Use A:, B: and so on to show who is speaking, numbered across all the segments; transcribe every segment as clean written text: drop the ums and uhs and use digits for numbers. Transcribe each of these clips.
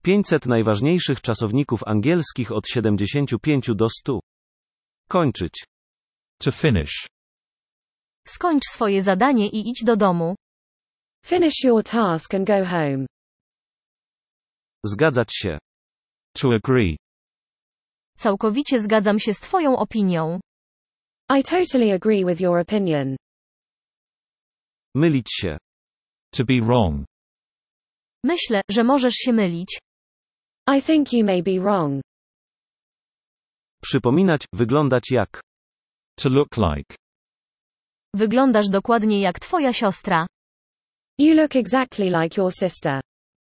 A: 500 najważniejszych czasowników angielskich od 75 do 100. Kończyć.
B: To finish.
C: Skończ swoje zadanie i idź do domu.
D: Finish your task and go home.
A: Zgadzać się.
B: To agree.
C: Całkowicie zgadzam się z Twoją opinią.
D: I totally agree with your opinion.
A: Mylić się.
B: To be wrong.
C: Myślę, że możesz się mylić.
D: I think you may be wrong.
A: Przypominać, wyglądać jak.
B: To look like.
C: Wyglądasz dokładnie jak Twoja siostra.
D: You look exactly like your sister.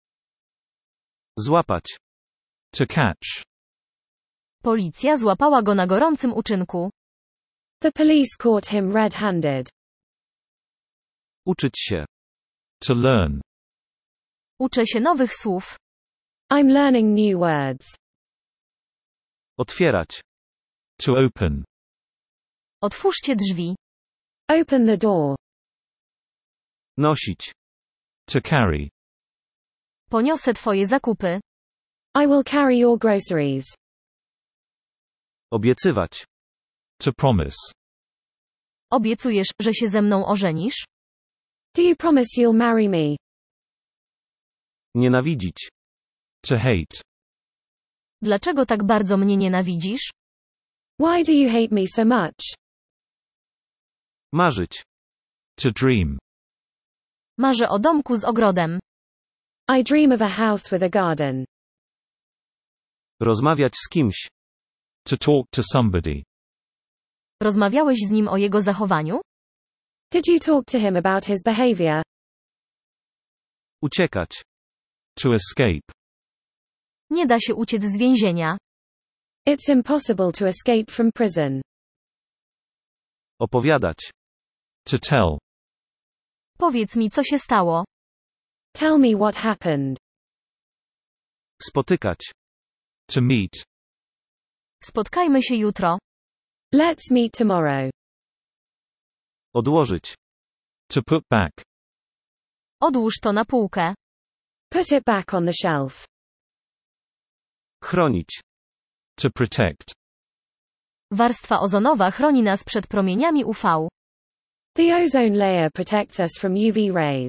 A: Złapać.
B: To catch.
C: Policja złapała go na gorącym uczynku.
D: The police caught him red-handed.
A: Uczyć się.
B: To learn.
C: Uczę się nowych słów.
D: I'm learning new words.
A: Otwierać.
B: To open.
C: Otwórzcie drzwi.
D: Open the door.
A: Nosić.
B: To carry.
C: Poniosę Twoje zakupy.
D: I will carry your groceries.
A: Obiecywać.
B: To promise.
C: Obiecujesz, że się ze mną ożenisz?
D: Do you promise you'll marry me?
A: Nienawidzić.
B: To hate.
C: Dlaczego tak bardzo mnie nienawidzisz?
D: Why do you hate me so much?
A: Marzyć.
B: To dream.
C: Marzę o domku z ogrodem.
D: I dream of a house with a garden.
A: Rozmawiać z kimś.
B: To talk to somebody.
C: Rozmawiałeś z nim o jego zachowaniu?
D: Did you talk to him about his behavior?
A: Uciekać.
B: To escape.
C: Nie da się uciec z więzienia.
D: It's impossible to escape from prison.
A: Opowiadać.
B: To tell.
C: Powiedz mi, co się stało.
D: Tell me what happened.
A: Spotykać.
B: To meet.
C: Spotkajmy się jutro.
D: Let's meet tomorrow.
A: Odłożyć.
B: To put back.
C: Odłóż to na półkę.
D: Put it back on the shelf.
A: Chronić.
B: To protect.
C: Warstwa ozonowa chroni nas przed promieniami UV.
D: The ozone layer protects us from UV rays.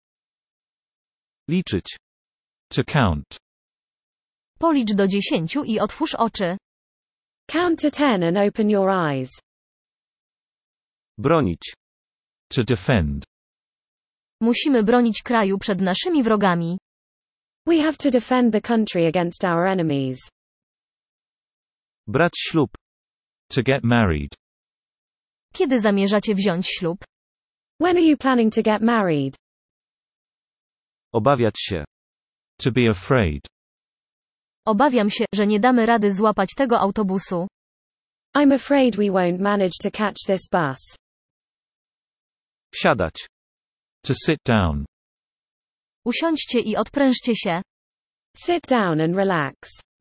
A: Liczyć.
B: To count.
C: Policz do 10 i otwórz oczy.
D: Count to 10 and open your eyes.
A: Bronić.
B: To defend.
C: Musimy bronić kraju przed naszymi wrogami.
D: We have to defend the country against our enemies.
A: Brać ślub.
B: To get married.
C: Kiedy zamierzacie wziąć ślub?
D: When are you planning to get married?
A: Obawiać się.
B: To be afraid.
C: Obawiam się, że nie damy rady złapać tego autobusu.
D: I'm afraid we won't manage to catch this bus.
A: Siadać.
B: To sit down.
C: Usiądźcie i odprężcie się.
D: Sit down and relax.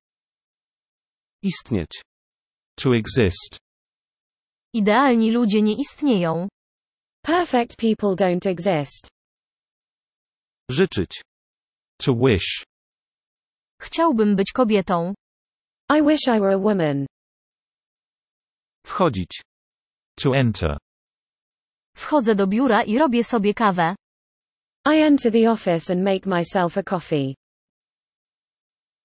A: Istnieć.
B: To exist.
C: Idealni ludzie nie istnieją.
D: Perfect people don't exist.
A: Życzyć.
B: To wish.
C: Chciałbym być kobietą.
D: I wish I were a woman.
A: Wchodzić.
B: To enter.
C: Wchodzę do biura i robię sobie kawę.
D: I enter the office and make myself a coffee.